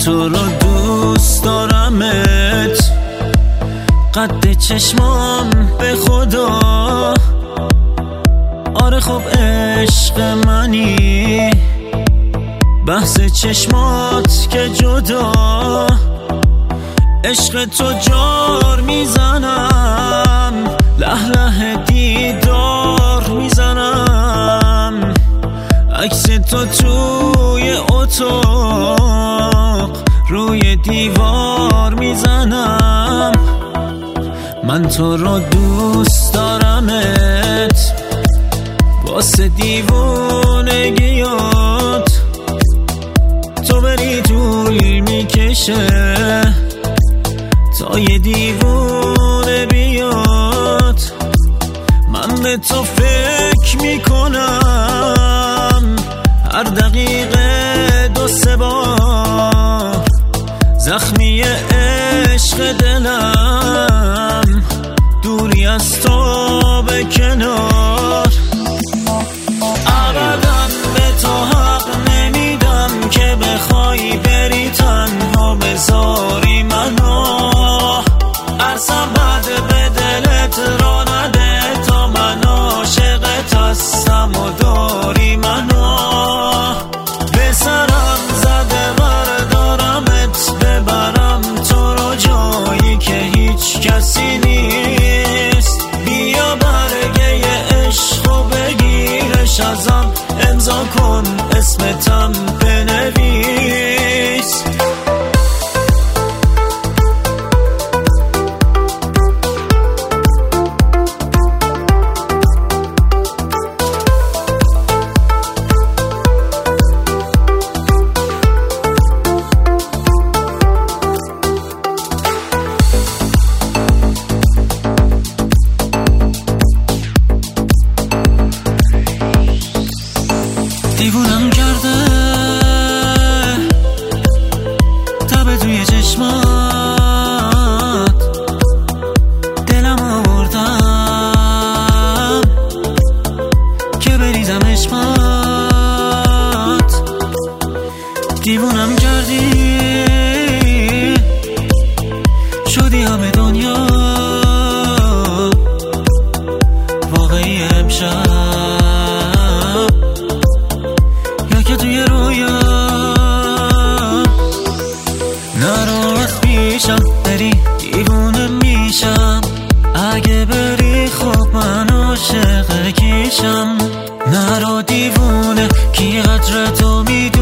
تو رو دوست دارمت، قد چشمام به خدا. آره خب عشق منی، بحث چشمات که جدا. عشق تو جار میزنم، له له دیدار میزنم. عکس تو توی اتاق روی دیوار میزنم. من تو رو دوست دارمت، واسه دیوونگیات تو بری طول میکشه تا یه دیوونه بیاد. من به تو فکر میکنم هر دقیقه 2-3 بار، زخمی عشق دلم دوری از تو به کنار. ابدا به تو حق نمیدم که بخوای بری تنها بذاری منو. اصلا بد به دلت را نده تا من عاشقت هستم و داری منو. به سرم زده بردارمت، ببرم تو رو جایی که هیچ کسی نیست. بیا برگه عشق و بگیرش ازم، امضا کن اسمتم بنویس. دیوونم کرده تب توی چشمات، دلم آوردم که بریزم عشقات. دیوونم کردی شدی همه دنیا واقعی امشب، که توی رویا. نرو از پیشم بری دیوونه میشم، اگه بری خب من عاشق کیشم. نرو دیوونه کی قدر تو میدونی.